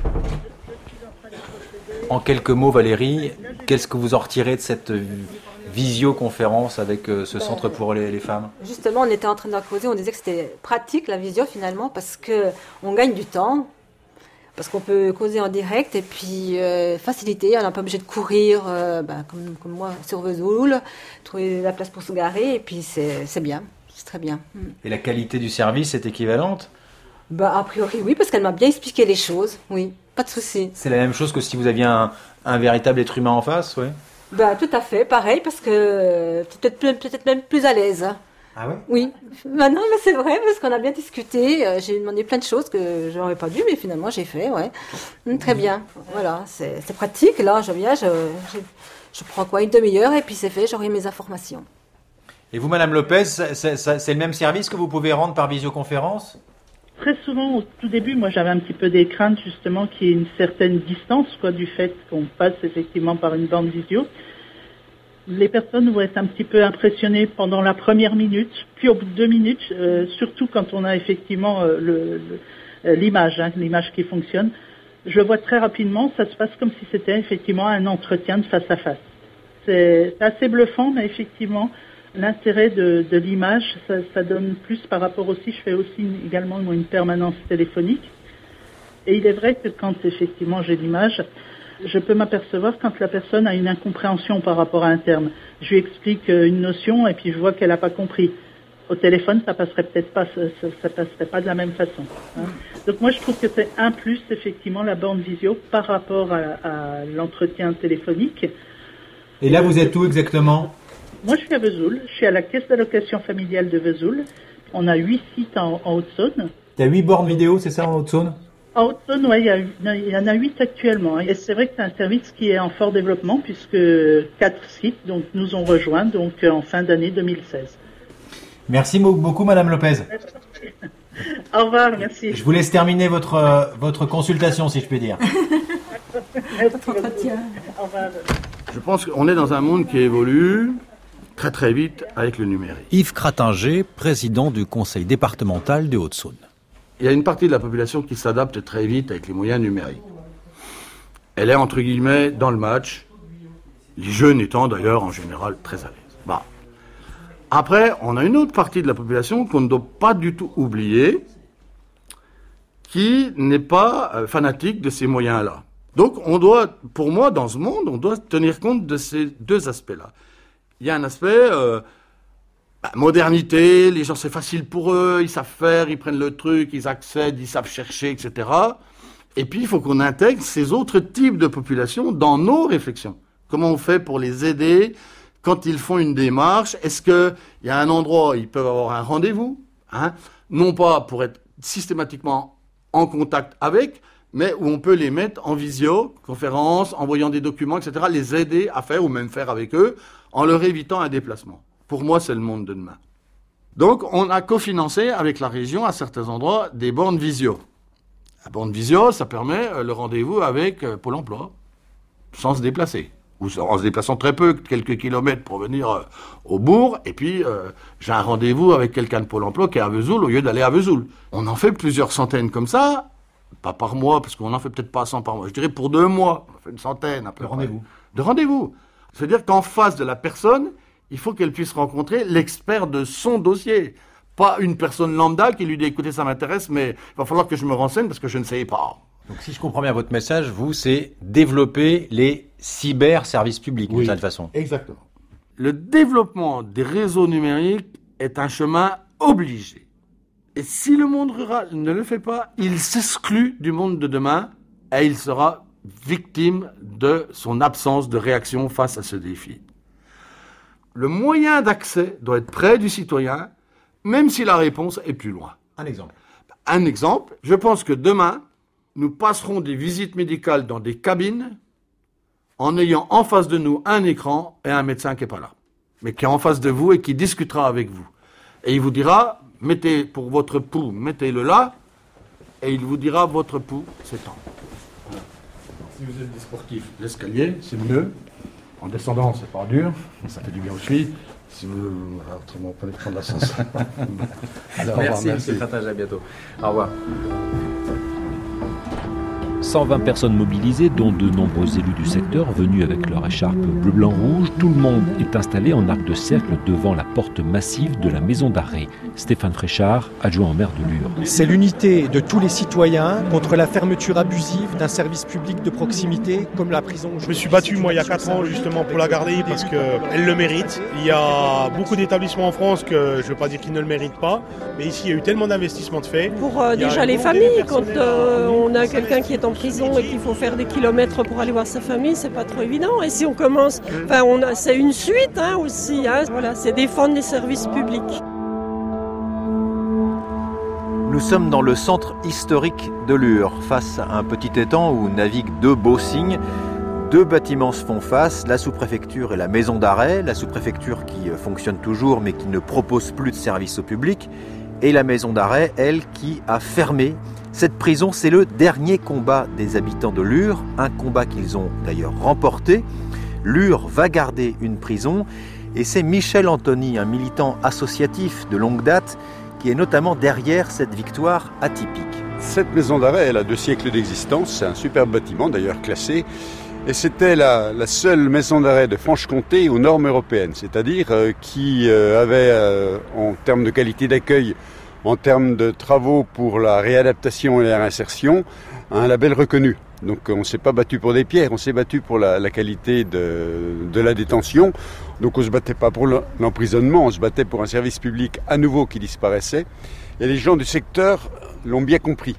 En quelques mots, Valérie, qu'est-ce que vous en retirez de cette visioconférence avec ce centre pour les femmes? Justement, on était en train d'en causer, on disait que c'était pratique la visio finalement parce qu'on gagne du temps, parce qu'on peut causer en direct et puis faciliter, on n'est pas obligé de courir comme moi sur Vesoul, trouver la place pour se garer et puis c'est bien, c'est très bien. Et la qualité du service est équivalente? A priori oui, parce qu'elle m'a bien expliqué les choses, oui, pas de souci. C'est la même chose que si vous aviez un véritable être humain en face, oui? Tout à fait, pareil, parce que peut-être même plus à l'aise. Ah ouais? Oui. Non, mais c'est vrai, parce qu'on a bien discuté. J'ai demandé plein de choses que je n'aurais pas dû, mais finalement j'ai fait, ouais. Très bien. Voilà, c'est pratique. Là, je viens, je prends une demi-heure et puis c'est fait, j'aurai mes informations. Et vous, Madame Lopez, c'est le même service que vous pouvez rendre par visioconférence? Très souvent, au tout début, moi j'avais un petit peu des craintes justement qu'il y ait une certaine distance du fait qu'on passe effectivement par une bande visio. Les personnes vont être un petit peu impressionnées pendant la première minute, puis au bout de 2 minutes, surtout quand on a effectivement l'image qui fonctionne. Je vois très rapidement, ça se passe comme si c'était effectivement un entretien de face à face. C'est assez bluffant, mais effectivement, L'intérêt de l'image, ça donne plus par rapport aussi, je fais aussi également une permanence téléphonique. Et il est vrai que quand effectivement j'ai l'image, je peux m'apercevoir quand la personne a une incompréhension par rapport à un terme. Je lui explique une notion et puis je vois qu'elle n'a pas compris. Au téléphone, ça passerait peut-être pas, ça passerait pas de la même façon. Hein. Donc moi, je trouve que c'est un plus, effectivement, la borne visio par rapport à l'entretien téléphonique. Et là, vous êtes où exactement ? Moi, je suis à Vesoul. Je suis à la caisse d'allocation familiale de Vesoul. On a 8 sites en Haute-Saône. Il y a 8 bornes vidéo, c'est ça, en Haute-Saône ? En Haute-Saône, oui, il y en a 8 actuellement. Et c'est vrai que c'est un service qui est en fort développement puisque 4 sites donc, nous ont rejoints donc, en fin d'année 2016. Merci beaucoup, Madame Lopez. Au revoir, merci. Je vous laisse terminer votre consultation, si je puis dire. Je pense qu'on est dans un monde qui évolue très très vite avec le numérique. Yves Cratinger, président du conseil départemental de Haute-Saône. Il y a une partie de la population qui s'adapte très vite avec les moyens numériques. Elle est entre guillemets dans le match, les jeunes étant d'ailleurs en général très à l'aise. Bah. Après, on a une autre partie de la population qu'on ne doit pas du tout oublier, qui n'est pas fanatique de ces moyens-là. Donc, pour moi, dans ce monde, on doit tenir compte de ces deux aspects-là. Il y a un aspect modernité, les gens, c'est facile pour eux, ils savent faire, ils prennent le truc, ils accèdent, ils savent chercher, etc. Et puis, il faut qu'on intègre ces autres types de populations dans nos réflexions. Comment on fait pour les aider quand ils font une démarche? Est-ce qu'il y a un endroit où ils peuvent avoir un rendez-vous, hein, non pas pour être systématiquement en contact avec, mais où on peut les mettre en visioconférence, envoyant des documents, etc., les aider à faire ou même faire avec eux, en leur évitant un déplacement. Pour moi, c'est le monde de demain. Donc, on a cofinancé avec la région, à certains endroits, des bornes visio. La borne visio, ça permet le rendez-vous avec Pôle emploi, sans se déplacer. Ou en se déplaçant très peu, quelques kilomètres pour venir au bourg, et puis j'ai un rendez-vous avec quelqu'un de Pôle emploi qui est à Vesoul au lieu d'aller à Vesoul. On en fait plusieurs centaines comme ça, pas par mois, parce qu'on en fait peut-être pas 100 par mois. Je dirais pour 2 mois, on en fait une centaine à peu près. De rendez-vous. C'est-à-dire qu'en face de la personne, il faut qu'elle puisse rencontrer l'expert de son dossier. Pas une personne lambda qui lui dit « écoutez, ça m'intéresse, mais il va falloir que je me renseigne parce que je ne sais pas ». Donc si je comprends bien votre message, vous, c'est développer les cyber-services publics, d'une certaine façon. Exactement. Le développement des réseaux numériques est un chemin obligé. Et si le monde rural ne le fait pas, il s'exclut du monde de demain et il sera victime de son absence de réaction face à ce défi. Le moyen d'accès doit être près du citoyen, même si la réponse est plus loin. Un exemple. Un exemple, je pense que demain, nous passerons des visites médicales dans des cabines en ayant en face de nous un écran et un médecin qui n'est pas là, mais qui est en face de vous et qui discutera avec vous. Et il vous dira, mettez pour votre pouls, mettez-le là, et il vous dira, votre pouls, c'est temps. Voilà. Si vous êtes des sportifs, l'escalier, c'est mieux. En descendant, c'est pas dur, ça fait du bien aussi. Si vous... autrement, prenez prendre l'ascenseur. Merci, M. Cratinger, à bientôt. Au revoir. 120 personnes mobilisées, dont de nombreux élus du secteur venus avec leur écharpe bleu-blanc-rouge. Tout le monde est installé en arc de cercle devant la porte massive de la maison d'arrêt. Stéphane Fréchard, adjoint au maire de Lure. C'est l'unité de tous les citoyens contre la fermeture abusive d'un service public de proximité comme la prison. Je me suis battu moi il y a 4 ans justement pour la garder parce qu'elle le mérite. Il y a beaucoup d'établissements en France que je ne veux pas dire qu'ils ne le méritent pas, mais ici il y a eu tellement d'investissements de fait. Pour déjà les familles, quand on a quelqu'un qui est en prison et qu'il faut faire des kilomètres pour aller voir sa famille, c'est pas trop évident. Et si on commence, c'est une suite aussi. Voilà, c'est défendre les services publics. Nous sommes dans le centre historique de Lure, face à un petit étang où naviguent 2 beaux cygnes. 2 bâtiments se font face, la sous-préfecture et la maison d'arrêt. La sous-préfecture qui fonctionne toujours mais qui ne propose plus de services au public. Et la maison d'arrêt, elle, qui a fermé. Cette prison, c'est le dernier combat des habitants de Lure, un combat qu'ils ont d'ailleurs remporté. Lure va garder une prison et c'est Michel Antony, un militant associatif de longue date, qui est notamment derrière cette victoire atypique. Cette maison d'arrêt, elle a 2 siècles d'existence, c'est un superbe bâtiment d'ailleurs classé. Et c'était la seule maison d'arrêt de Franche-Comté aux normes européennes, c'est-à-dire qui avait, en termes de qualité d'accueil, en termes de travaux pour la réadaptation et la réinsertion, un label reconnu. Donc on ne s'est pas battu pour des pierres, on s'est battu pour la qualité de la détention. Donc on ne se battait pas pour l'emprisonnement, on se battait pour un service public à nouveau qui disparaissait. Et les gens du secteur l'ont bien compris.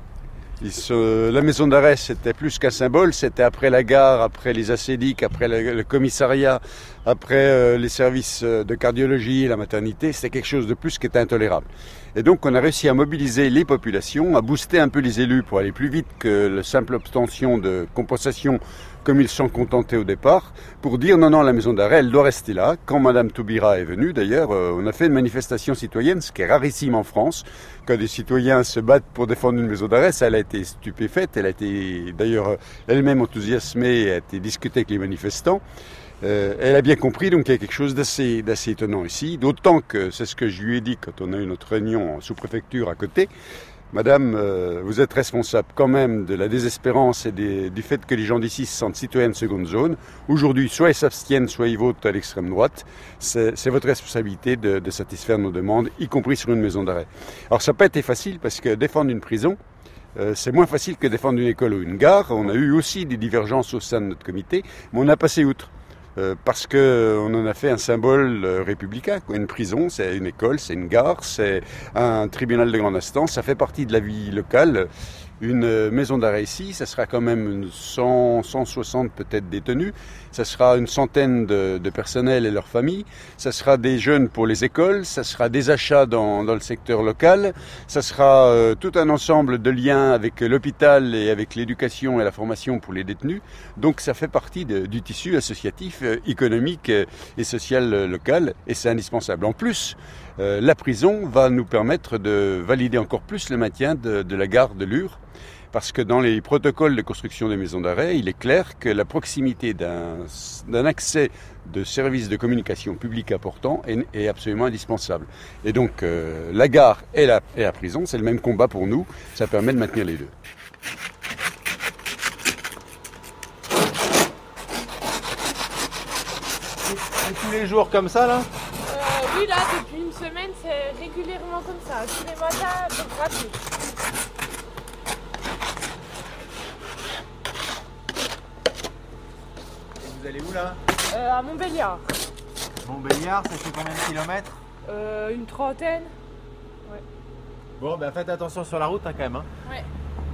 La maison d'arrêt, c'était plus qu'un symbole, c'était après la gare, après les acédiques, après le commissariat, après les services de cardiologie et la maternité, c'était quelque chose de plus qui était intolérable. Et donc on a réussi à mobiliser les populations, à booster un peu les élus pour aller plus vite que la simple obtention de compensation comme ils sont contentés au départ, pour dire non, la maison d'arrêt, elle doit rester là. Quand Madame Taubira est venue, d'ailleurs, on a fait une manifestation citoyenne, ce qui est rarissime en France. Quand des citoyens se battent pour défendre une maison d'arrêt, ça, elle a été stupéfaite, elle a été d'ailleurs elle-même enthousiasmée, elle a été discutée avec les manifestants. Elle a bien compris, donc il y a quelque chose d'assez étonnant ici, d'autant que c'est ce que je lui ai dit quand on a eu notre réunion en sous-préfecture à côté. Madame, vous êtes responsable quand même de la désespérance et du fait que les gens d'ici se sentent citoyens de seconde zone. Aujourd'hui, soit ils s'abstiennent, soit ils votent à l'extrême droite. C'est votre responsabilité de satisfaire nos demandes, y compris sur une maison d'arrêt. Alors ça n'a pas été facile parce que défendre une prison, c'est moins facile que défendre une école ou une gare. On a eu aussi des divergences au sein de notre comité, mais on a passé outre. Parce qu'on en a fait un symbole républicain. Une prison, c'est une école, c'est une gare, c'est un tribunal de grande instance, ça fait partie de la vie locale. Une maison d'arrêt ici, ça sera quand même 160 peut-être détenus, ça sera une centaine de personnels et leurs familles, ça sera des jeunes pour les écoles, ça sera des achats dans le secteur local, ça sera tout un ensemble de liens avec l'hôpital et avec l'éducation et la formation pour les détenus. Donc ça fait partie du tissu associatif, économique et social local et c'est indispensable. En plus, la prison va nous permettre de valider encore plus le maintien de la gare de Lure. Parce que dans les protocoles de construction des maisons d'arrêt, il est clair que la proximité d'un accès de services de communication publique important est absolument indispensable. Et donc la gare et la prison, c'est le même combat pour nous, ça permet de maintenir les deux. Et tous les jours comme ça là ? Oui, là, depuis une semaine, c'est régulièrement comme ça. Tous les matins, c'est gratuit. Vous allez où là ? À Montbéliard. Montbéliard, ça fait combien de kilomètres ? Une trentaine. Ouais. Bon, ben faites attention sur la route hein, quand même. Hein. Ouais.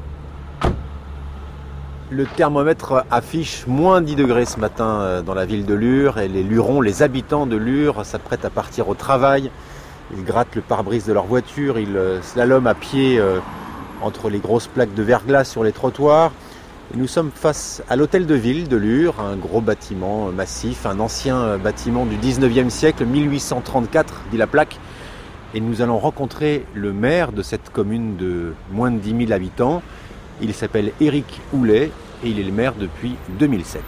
Le thermomètre affiche moins 10 degrés ce matin dans la ville de Lure et les Lurons, les habitants de Lure, s'apprêtent à partir au travail. Ils grattent le pare-brise de leur voiture, ils slaloment à pied entre les grosses plaques de verglas sur les trottoirs. Et nous sommes face à l'hôtel de ville de Lure, un gros bâtiment massif, un ancien bâtiment du 19e siècle, 1834, dit la plaque. Et nous allons rencontrer le maire de cette commune de moins de 10 000 habitants. Il s'appelle Éric Houlet et il est le maire depuis 2007.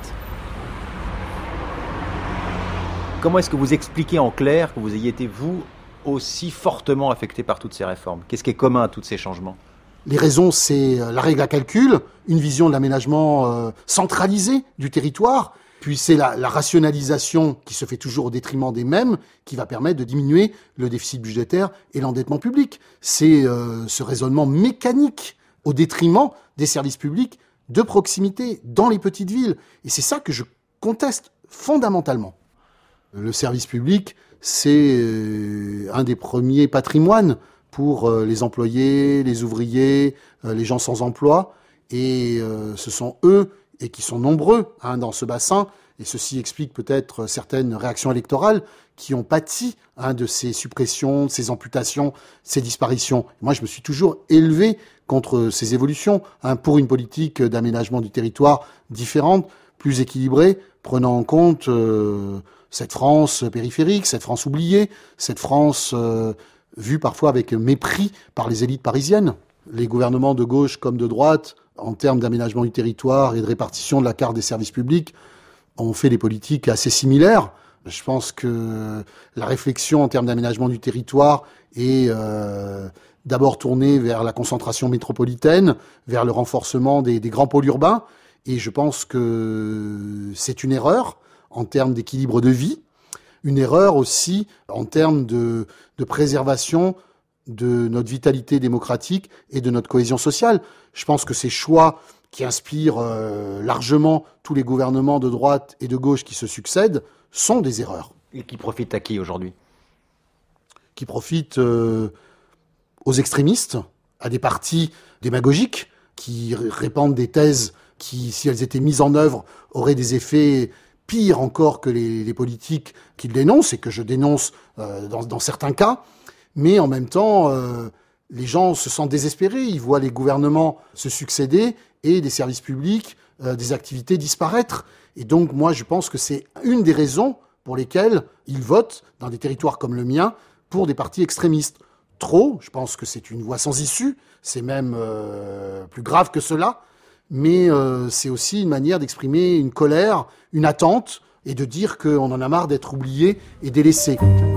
Comment est-ce que vous expliquez en clair que vous ayez été, vous, aussi fortement affecté par toutes ces réformes ? Qu'est-ce qui est commun à tous ces changements ? Les raisons, c'est la règle à calcul, une vision de l'aménagement centralisé du territoire, puis c'est la rationalisation qui se fait toujours au détriment des mêmes, qui va permettre de diminuer le déficit budgétaire et l'endettement public. C'est ce raisonnement mécanique au détriment des services publics de proximité dans les petites villes. Et c'est ça que je conteste fondamentalement. Le service public, c'est un des premiers patrimoines pour les employés, les ouvriers, les gens sans emploi. Et ce sont eux, et qui sont nombreux dans ce bassin, et ceci explique peut-être certaines réactions électorales qui ont pâti de ces suppressions, de ces amputations, ces disparitions. Moi, je me suis toujours élevé contre ces évolutions, pour une politique d'aménagement du territoire différente, plus équilibrée, prenant en compte cette France périphérique, cette France oubliée, cette France vue parfois avec mépris par les élites parisiennes. Les gouvernements de gauche comme de droite, en termes d'aménagement du territoire et de répartition de la carte des services publics, ont fait des politiques assez similaires. Je pense que la réflexion en termes d'aménagement du territoire est d'abord tournée vers la concentration métropolitaine, vers le renforcement des grands pôles urbains, Et je pense que c'est une erreur en termes d'équilibre de vie, une erreur aussi en termes de préservation de notre vitalité démocratique et de notre cohésion sociale. Je pense que ces choix qui inspirent largement tous les gouvernements de droite et de gauche qui se succèdent sont des erreurs. Et qui profitent à qui aujourd'hui ? Qui profitent aux extrémistes, à des partis démagogiques qui répandent des thèses qui, si elles étaient mises en œuvre, auraient des effets pires encore que les politiques qu'ils dénoncent et que je dénonce dans certains cas. Mais en même temps, les gens se sentent désespérés. Ils voient les gouvernements se succéder et des services publics, des activités disparaître. Et donc, moi, je pense que c'est une des raisons pour lesquelles ils votent, dans des territoires comme le mien, pour des partis extrémistes. Trop, je pense que c'est une voie sans issue. C'est même plus grave que cela. Mais c'est aussi une manière d'exprimer une colère, une attente, et de dire qu'on en a marre d'être oublié et délaissé.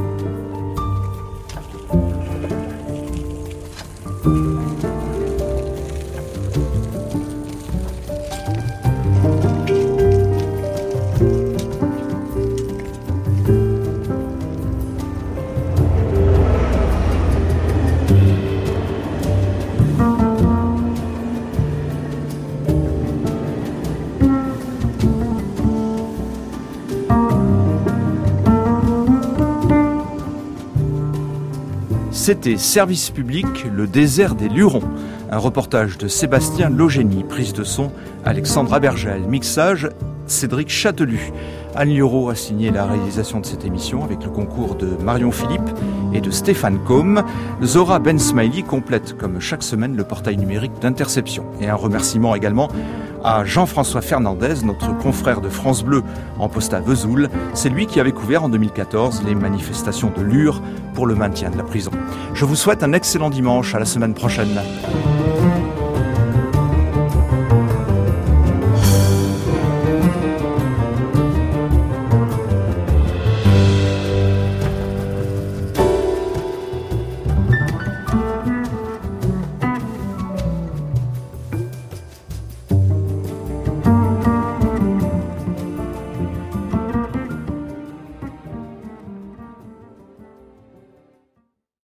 C'était Service public, le désert des Lurons. Un reportage de Sébastien Logénie, prise de son Alexandra Bergel, mixage Cédric Châtelu. Anne Lioro a signé la réalisation de cette émission avec le concours de Marion Philippe et de Stéphane Combe. Zora Ben Smiley complète comme chaque semaine le portail numérique d'Interception. Et un remerciement également à Jean-François Fernandez, notre confrère de France Bleu en poste à Vesoul. C'est lui qui avait couvert en 2014 les manifestations de Lure pour le maintien de la prison. Je vous souhaite un excellent dimanche, à la semaine prochaine.